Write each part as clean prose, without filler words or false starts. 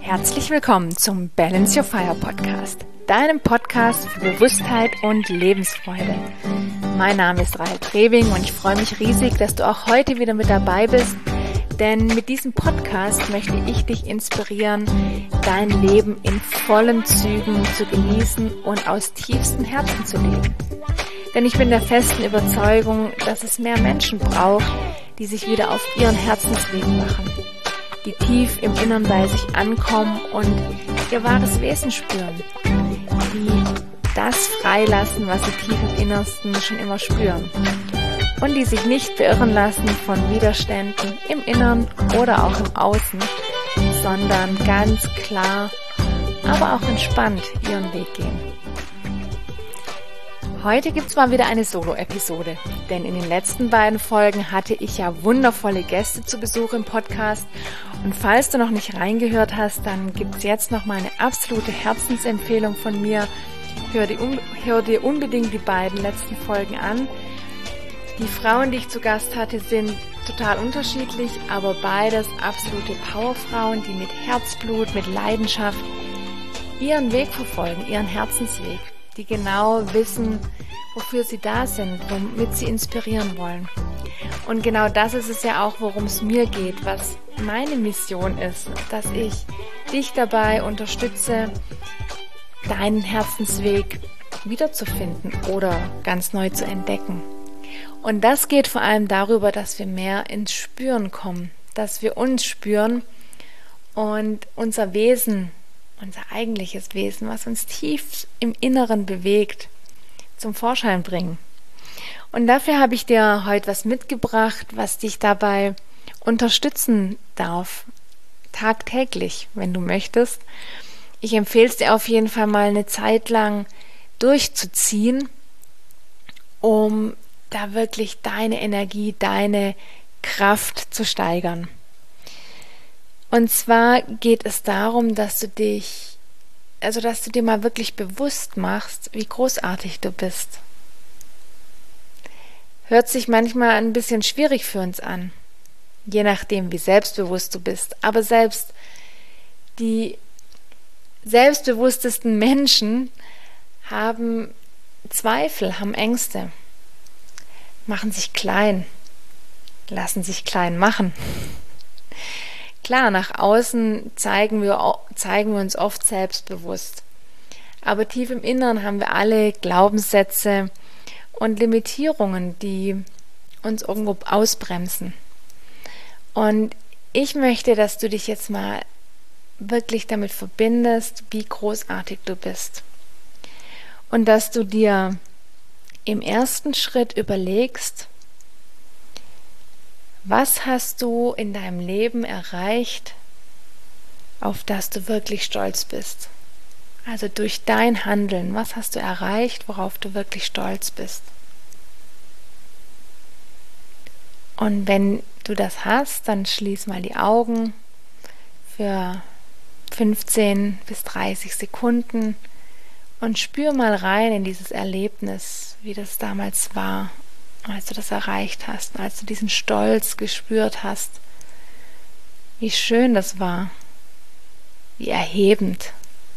Herzlich willkommen zum Balance Your Fire Podcast, deinem Podcast für Bewusstheit und Lebensfreude. Mein Name ist Rahel Trewing und ich freue mich riesig, dass du auch heute wieder mit dabei bist, denn mit diesem Podcast möchte ich dich inspirieren, dein Leben in vollen Zügen zu genießen und aus tiefstem Herzen zu leben. Denn ich bin der festen Überzeugung, dass es mehr Menschen braucht, die sich wieder auf ihren Herzensweg machen, die tief im Innern bei sich ankommen und ihr wahres Wesen spüren, die das freilassen, was sie tief im Innersten schon immer spüren und die sich nicht beirren lassen von Widerständen im Innern oder auch im Außen, sondern ganz klar, aber auch entspannt ihren Weg gehen. Heute gibt's mal wieder eine Solo-Episode, denn in den letzten beiden Folgen hatte ich ja wundervolle Gäste zu Besuch im Podcast und falls du noch nicht reingehört hast, dann gibt's jetzt noch mal eine absolute Herzensempfehlung von mir. Hör dir unbedingt die beiden letzten Folgen an. Die Frauen, die ich zu Gast hatte, sind total unterschiedlich, aber beides absolute Powerfrauen, die mit Herzblut, mit Leidenschaft ihren Weg verfolgen, ihren Herzensweg, die genau wissen, wofür sie da sind, womit sie inspirieren wollen. Und genau das ist es ja auch, worum es mir geht, was meine Mission ist, dass ich dich dabei unterstütze, deinen Herzensweg wiederzufinden oder ganz neu zu entdecken. Und das geht vor allem darüber, dass wir mehr ins Spüren kommen, dass wir uns spüren und unser Wesen, unser eigentliches Wesen, was uns tief im Inneren bewegt, zum Vorschein bringen. Und dafür habe ich dir heute was mitgebracht, was dich dabei unterstützen darf, tagtäglich, wenn du möchtest. Ich empfehle es dir auf jeden Fall mal eine Zeit lang durchzuziehen, um da wirklich deine Energie, deine Kraft zu steigern. Und zwar geht es darum, dass du dir mal wirklich bewusst machst, wie großartig du bist. Hört sich manchmal ein bisschen schwierig für uns an, je nachdem, wie selbstbewusst du bist. Aber selbst die selbstbewusstesten Menschen haben Zweifel, haben Ängste, machen sich klein, lassen sich klein machen. Klar, nach außen zeigen wir uns oft selbstbewusst. Aber tief im Inneren haben wir alle Glaubenssätze und Limitierungen, die uns irgendwo ausbremsen. Und ich möchte, dass du dich jetzt mal wirklich damit verbindest, wie großartig du bist. Und dass du dir im ersten Schritt überlegst, was hast du in deinem Leben erreicht, auf das du wirklich stolz bist? Also durch dein Handeln, was hast du erreicht, worauf du wirklich stolz bist? Und wenn du das hast, dann schließ mal die Augen für 15 bis 30 Sekunden und spür mal rein in dieses Erlebnis, wie das damals war, als du das erreicht hast, als du diesen Stolz gespürt hast, wie schön das war, wie erhebend.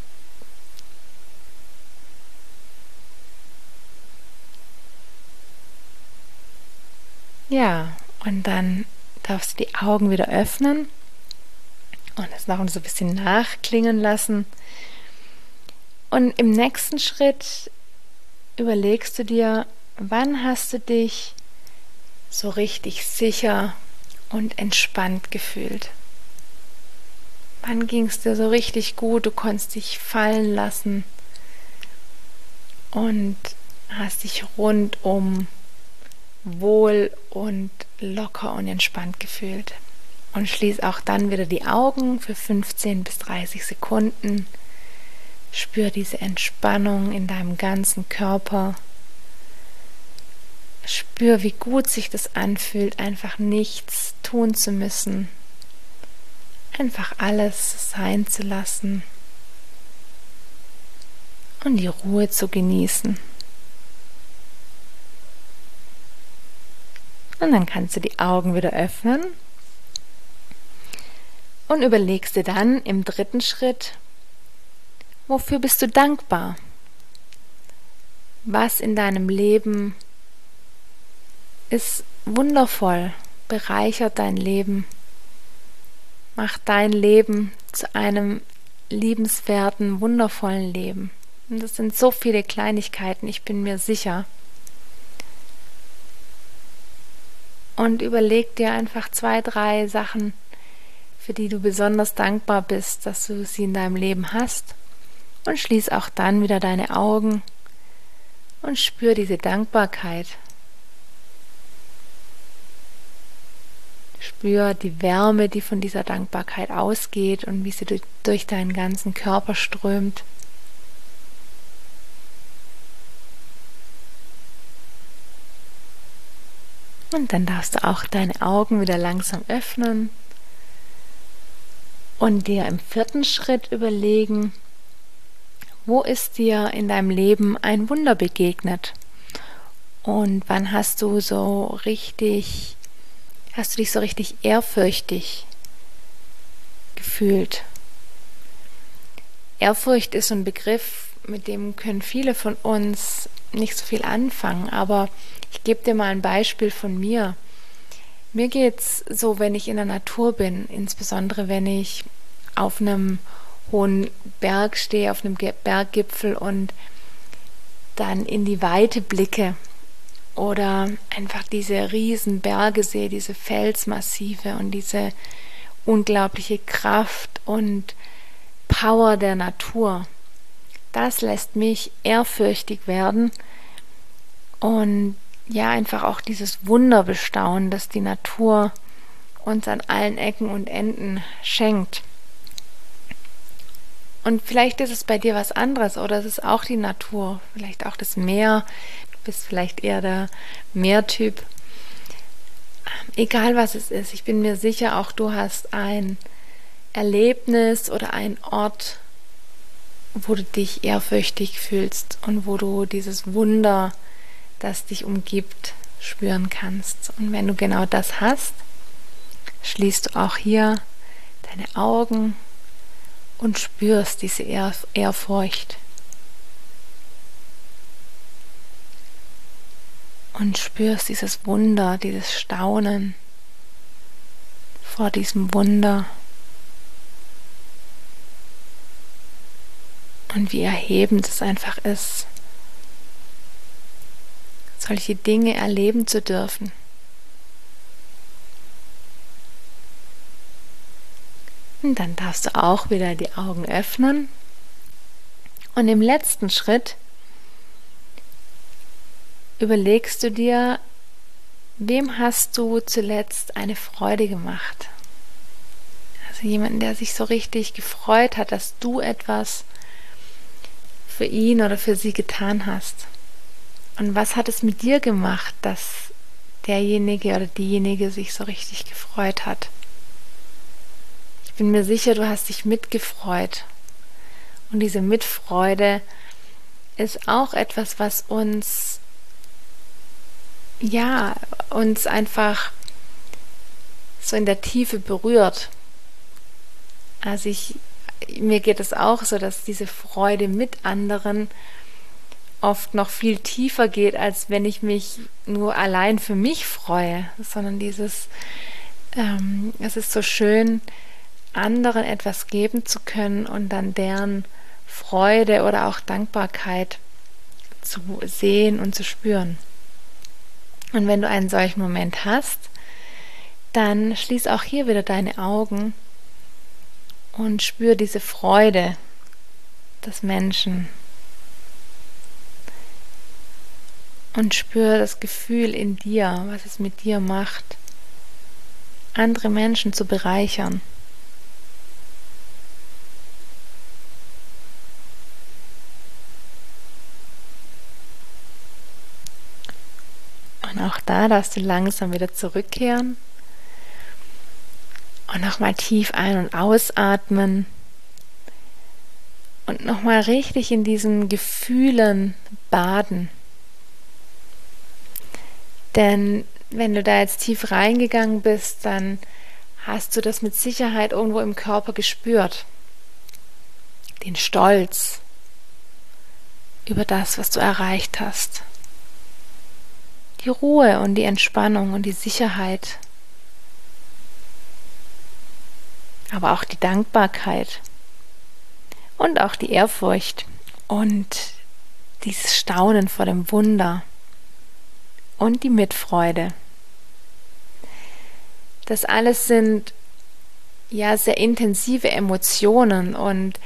Ja, und dann darfst du die Augen wieder öffnen und es noch so ein bisschen nachklingen lassen. Und im nächsten Schritt überlegst du dir, wann hast du dich so richtig sicher und entspannt gefühlt? Wann ging es dir so richtig gut? Du konntest dich fallen lassen und hast dich rundum wohl und locker und entspannt gefühlt. Und schließ auch dann wieder die Augen für 15 bis 30 Sekunden. Spür diese Entspannung in deinem ganzen Körper. Spür, wie gut sich das anfühlt, einfach nichts tun zu müssen. Einfach alles sein zu lassen und die Ruhe zu genießen. Und dann kannst du die Augen wieder öffnen Und überlegst dir dann im dritten Schritt, wofür bist du dankbar? Was in deinem Leben ist wundervoll, bereichert dein Leben, macht dein Leben zu einem liebenswerten, wundervollen Leben. Und das sind so viele Kleinigkeiten, ich bin mir sicher. Und überleg dir einfach 2, 3 Sachen, für die du besonders dankbar bist, dass du sie in deinem Leben hast. Und schließ auch dann wieder deine Augen und spür diese Dankbarkeit. Spür die Wärme, die von dieser Dankbarkeit ausgeht und wie sie durch deinen ganzen Körper strömt. Und dann darfst du auch deine Augen wieder langsam öffnen und dir im 4. Schritt überlegen, wo ist dir in deinem Leben ein Wunder begegnet? Und wann hast du dich so richtig ehrfürchtig gefühlt? Ehrfurcht ist so ein Begriff, mit dem können viele von uns nicht so viel anfangen, aber ich gebe dir mal ein Beispiel von mir. Mir geht's so, wenn ich in der Natur bin, insbesondere wenn ich auf einem hohen Berg stehe, auf einem Berggipfel und dann in die Weite blicke oder einfach diese riesen Berge sehe, diese Felsmassive und diese unglaubliche Kraft und Power der Natur. Das lässt mich ehrfürchtig werden und ja, einfach auch dieses Wunder bestaunen, das die Natur uns an allen Ecken und Enden schenkt. Und vielleicht ist es bei dir was anderes oder es ist auch die Natur, vielleicht auch das Meer, du bist vielleicht eher der Meertyp. Egal was es ist, ich bin mir sicher, auch du hast ein Erlebnis oder einen Ort, wo du dich ehrfürchtig fühlst und wo du dieses Wunder, das dich umgibt, spüren kannst. Und wenn du genau das hast, schließt du auch hier deine Augen und spürst diese Ehrfurcht. Und spürst dieses Wunder, dieses Staunen vor diesem Wunder. Und wie erhebend es einfach ist, solche Dinge erleben zu dürfen. Und dann darfst du auch wieder die Augen öffnen. Und im letzten Schritt überlegst du dir, wem hast du zuletzt eine Freude gemacht? Also jemanden, der sich so richtig gefreut hat, dass du etwas für ihn oder für sie getan hast. Und was hat es mit dir gemacht, dass derjenige oder diejenige sich so richtig gefreut hat? Ich bin mir sicher, du hast dich mitgefreut. Und diese Mitfreude ist auch etwas, was uns einfach so in der Tiefe berührt. Also mir geht es auch so, dass diese Freude mit anderen oft noch viel tiefer geht, als wenn ich mich nur allein für mich freue, sondern es ist so schön, anderen etwas geben zu können und dann deren Freude oder auch Dankbarkeit zu sehen und zu spüren. Und wenn du einen solchen Moment hast, dann schließ auch hier wieder deine Augen und spür diese Freude des Menschen. Und spür das Gefühl in dir, was es mit dir macht, andere Menschen zu bereichern. Und auch da darfst du langsam wieder zurückkehren und nochmal tief ein- und ausatmen und nochmal richtig in diesen Gefühlen baden. Denn wenn du da jetzt tief reingegangen bist, dann hast du das mit Sicherheit irgendwo im Körper gespürt. Den Stolz über das, was du erreicht hast. Die Ruhe und die Entspannung und die Sicherheit. Aber auch die Dankbarkeit. Und auch die Ehrfurcht. Und dieses Staunen vor dem Wunder. Und die Mitfreude. Das alles sind ja sehr intensive Emotionen und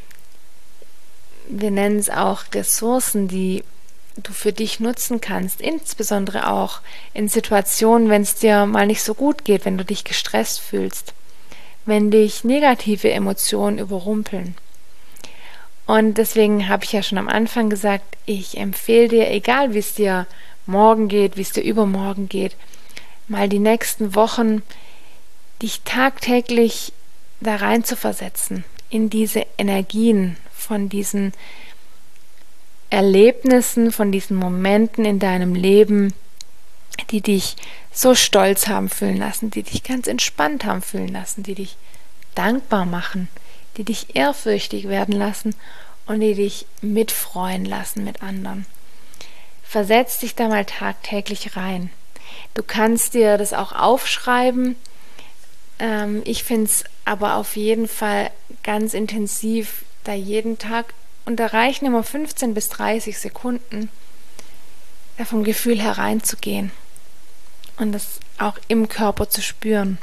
wir nennen es auch Ressourcen, die du für dich nutzen kannst, insbesondere auch in Situationen, wenn es dir mal nicht so gut geht, wenn du dich gestresst fühlst, wenn dich negative Emotionen überrumpeln. Und deswegen habe ich ja schon am Anfang gesagt, ich empfehle dir, egal wie es dir morgen geht, wie es dir übermorgen geht, mal die nächsten Wochen dich tagtäglich da rein zu versetzen, in diese Energien von diesen Erlebnissen, von diesen Momenten in deinem Leben, die dich so stolz haben fühlen lassen, die dich ganz entspannt haben fühlen lassen, die dich dankbar machen, die dich ehrfürchtig werden lassen und die dich mitfreuen lassen mit anderen. Versetz dich da mal tagtäglich rein. Du kannst dir das auch aufschreiben. Ich finde es aber auf jeden Fall ganz intensiv, da jeden Tag, und da reichen immer 15 bis 30 Sekunden, da vom Gefühl hereinzugehen und das auch im Körper zu spüren.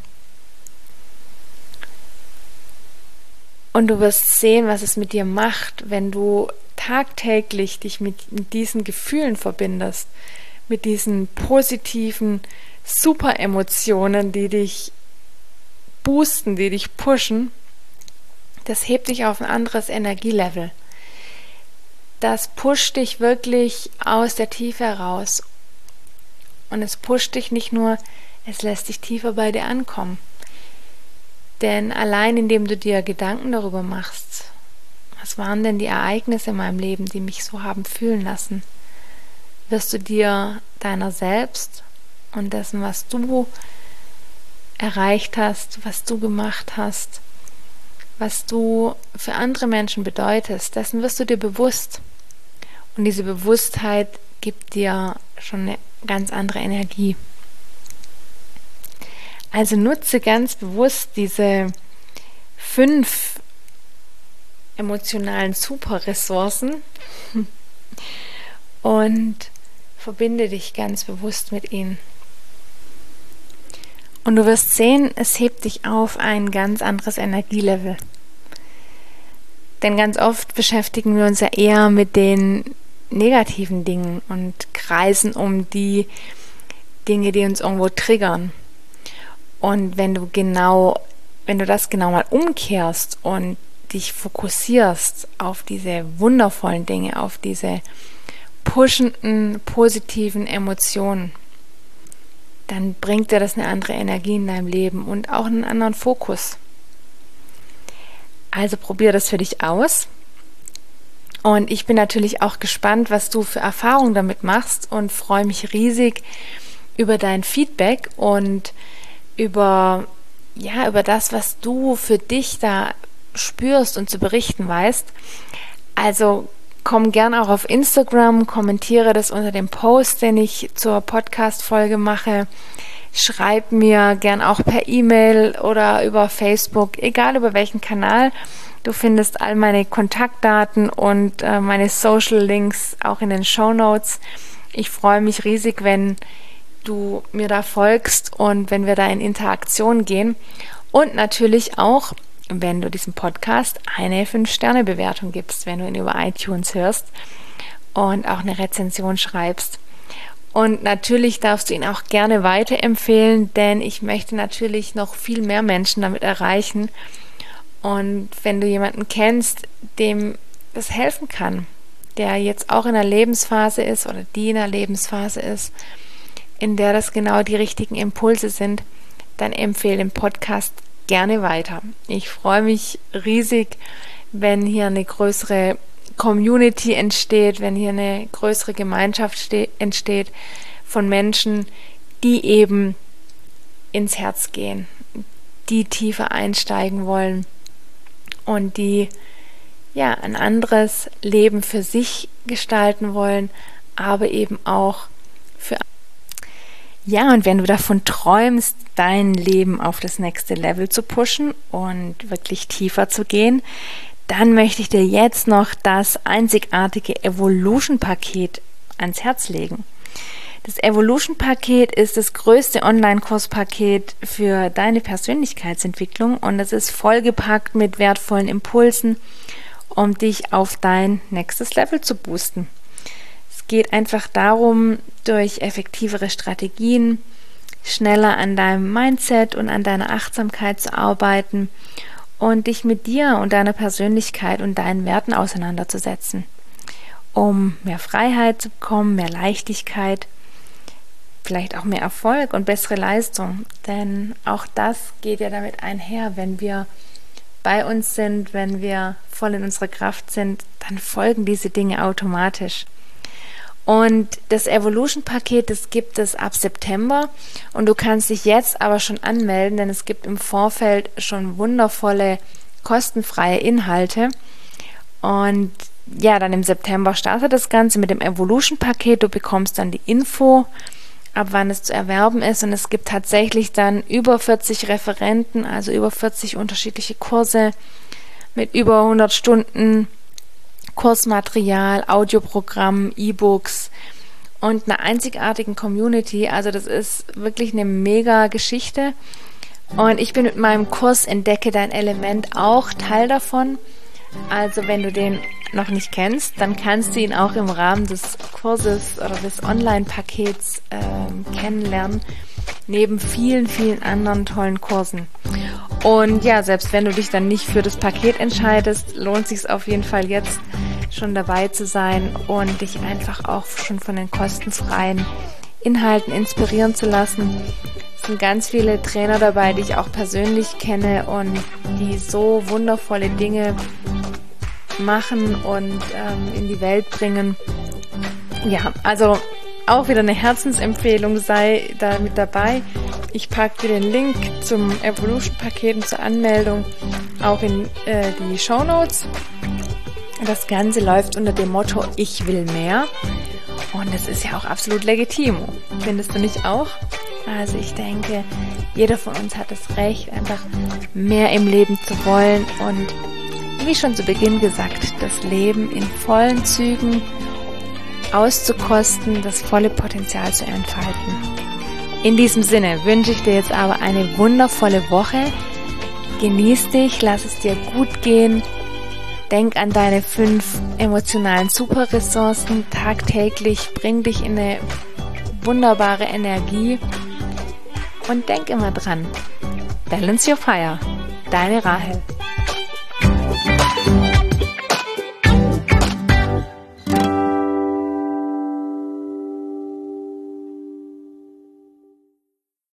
Und du wirst sehen, was es mit dir macht, wenn du tagtäglich dich mit diesen Gefühlen verbindest, mit diesen positiven Super-Emotionen, die dich boosten, die dich pushen. Das hebt dich auf ein anderes Energielevel. Das pusht dich wirklich aus der Tiefe heraus. Und es pusht dich nicht nur, es lässt dich tiefer bei dir ankommen. Denn allein indem du dir Gedanken darüber machst, was waren denn die Ereignisse in meinem Leben, die mich so haben fühlen lassen, wirst du dir deiner selbst und dessen, was du erreicht hast, was du gemacht hast, was du für andere Menschen bedeutest, dessen wirst du dir bewusst. Und diese Bewusstheit gibt dir schon eine ganz andere Energie. Also nutze ganz bewusst diese 5 emotionalen Superressourcen und verbinde dich ganz bewusst mit ihnen. Und du wirst sehen, es hebt dich auf ein ganz anderes Energielevel. Denn ganz oft beschäftigen wir uns ja eher mit den negativen Dingen und kreisen um die Dinge, die uns irgendwo triggern. Und wenn du das genau mal umkehrst und dich fokussierst auf diese wundervollen Dinge, auf diese pushenden, positiven Emotionen, dann bringt dir das eine andere Energie in deinem Leben und auch einen anderen Fokus. Also probier das für dich aus. Und ich bin natürlich auch gespannt, was du für Erfahrungen damit machst und freue mich riesig über dein Feedback und über das, was du für dich da spürst und zu berichten weißt. Also komm gern auch auf Instagram, kommentiere das unter dem Post, den ich zur Podcast-Folge mache. Schreib mir gern auch per E-Mail oder über Facebook, egal über welchen Kanal. Du findest all meine Kontaktdaten und meine Social-Links auch in den Shownotes. Ich freue mich riesig, wenn du mir da folgst und wenn wir da in Interaktion gehen. Und natürlich auch, wenn du diesem Podcast eine 5-Sterne-Bewertung gibst, wenn du ihn über iTunes hörst und auch eine Rezension schreibst. Und natürlich darfst du ihn auch gerne weiterempfehlen, denn ich möchte natürlich noch viel mehr Menschen damit erreichen. Und wenn du jemanden kennst, dem das helfen kann, der jetzt auch in einer Lebensphase ist oder die in einer Lebensphase ist, in der das genau die richtigen Impulse sind, dann empfehle den Podcast gerne weiter. Ich freue mich riesig, wenn hier eine größere Community entsteht, wenn hier eine größere Gemeinschaft entsteht von Menschen, die eben ins Herz gehen, die tiefer einsteigen wollen und die ein anderes Leben für sich gestalten wollen, aber eben auch für andere. Ja, und wenn du davon träumst, dein Leben auf das nächste Level zu pushen und wirklich tiefer zu gehen, dann möchte ich dir jetzt noch das einzigartige Evolution-Paket ans Herz legen. Das Evolution-Paket ist das größte Online-Kurspaket für deine Persönlichkeitsentwicklung und es ist vollgepackt mit wertvollen Impulsen, um dich auf dein nächstes Level zu boosten. Es geht einfach darum, durch effektivere Strategien schneller an deinem Mindset und an deiner Achtsamkeit zu arbeiten und dich mit dir und deiner Persönlichkeit und deinen Werten auseinanderzusetzen, um mehr Freiheit zu bekommen, mehr Leichtigkeit, vielleicht auch mehr Erfolg und bessere Leistung. Denn auch das geht ja damit einher, wenn wir bei uns sind, wenn wir voll in unserer Kraft sind, dann folgen diese Dinge automatisch. Und das Evolution-Paket, das gibt es ab September und du kannst dich jetzt aber schon anmelden, denn es gibt im Vorfeld schon wundervolle, kostenfreie Inhalte. Und ja, dann im September startet das Ganze mit dem Evolution-Paket. Du bekommst dann die Info, ab wann es zu erwerben ist und es gibt tatsächlich dann über 40 Referenten, also über 40 unterschiedliche Kurse mit über 100 Stunden Kursmaterial, Audioprogramm, E-Books und einer einzigartigen Community. Also das ist wirklich eine mega Geschichte. Und ich bin mit meinem Kurs Entdecke dein Element auch Teil davon. Also wenn du den noch nicht kennst, dann kannst du ihn auch im Rahmen des Kurses oder des Online-Pakets kennenlernen, neben vielen, vielen anderen tollen Kursen. Und ja, selbst wenn du dich dann nicht für das Paket entscheidest, lohnt es sich auf jeden Fall jetzt schon dabei zu sein und dich einfach auch schon von den kostenfreien Inhalten inspirieren zu lassen. Es sind ganz viele Trainer dabei, die ich auch persönlich kenne und die so wundervolle Dinge machen und in die Welt bringen. Ja, also auch wieder eine Herzensempfehlung, sei da mit dabei. Ich packe dir den Link zum Evolution-Paket und zur Anmeldung auch in die Shownotes. Das Ganze läuft unter dem Motto Ich will mehr und es ist ja auch absolut legitim. Findest du nicht auch? Also ich denke, jeder von uns hat das Recht, einfach mehr im Leben zu wollen und wie schon zu Beginn gesagt, das Leben in vollen Zügen auszukosten, das volle Potenzial zu entfalten. In diesem Sinne wünsche ich dir jetzt aber eine wundervolle Woche. Genieß dich, lass es dir gut gehen. Denk an deine 5 emotionalen Superressourcen tagtäglich. Bring dich in eine wunderbare Energie. Und denk immer dran. Balance your fire. Deine Rahel.